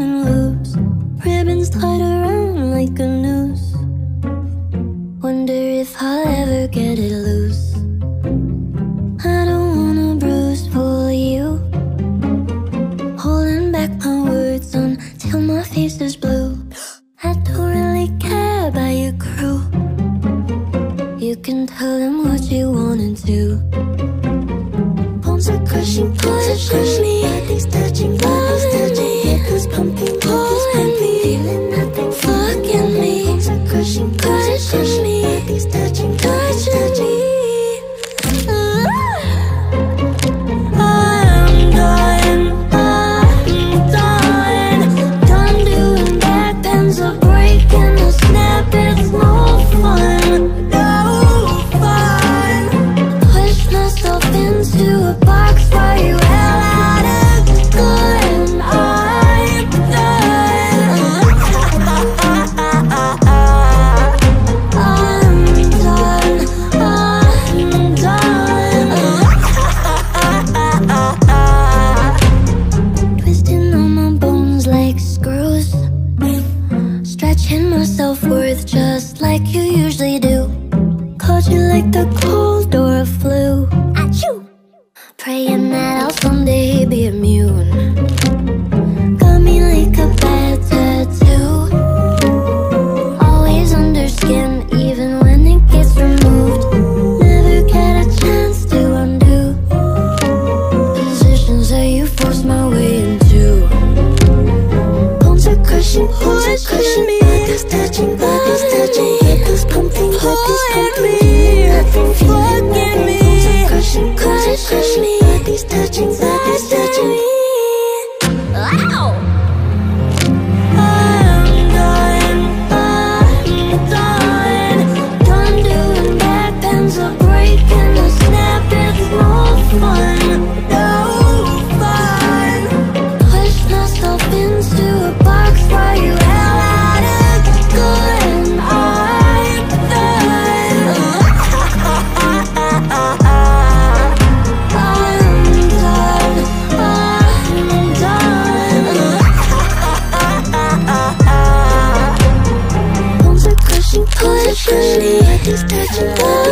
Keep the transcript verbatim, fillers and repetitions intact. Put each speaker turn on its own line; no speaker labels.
running loose, ribbons tied around like a noose. Wonder if I'll ever get it loose. I don't wanna bruise for you, holding back my words until my face is blue. I don't really care about your crew. You can tell them what you wanted to. Bones are crushing, pushing me, bodies touching, bodies touching, hips pumping, bodies pumping, feeling nothing, fucking me. Bones are crushing, pushing me, bodies touching, bodies touching. I'm done, I'm done, done doing back bends or breaking a snap. It's no fun, no fun. Push myself into a box while you hell out of good. I'm done. I'm done. I'm done. Twisting on my bones like screws, stretching my self-worth just like you usually do. Caught you like the cold or a flu. Achoo! Praying that I'll someday be immune. Got me like a bad tattoo, always under skin even when it gets removed. Never get a chance to undo positions that you forced my way into. Bones are crushing, bones are crushing me, bodies touching, bodies touching, hips pumping, bodies pumping, nothing feeling nothing. Bones are crushing, crushing, crushing me, bodies touching, bodies touching me. Ow! I'm done, I'm done, done doing back bends or breaking a snap. It's no fun, no fun. Push myself into a box while you hell out of good. I'm done. I'm done. I'm done. Bones are crushing, pushing me, bodies touching.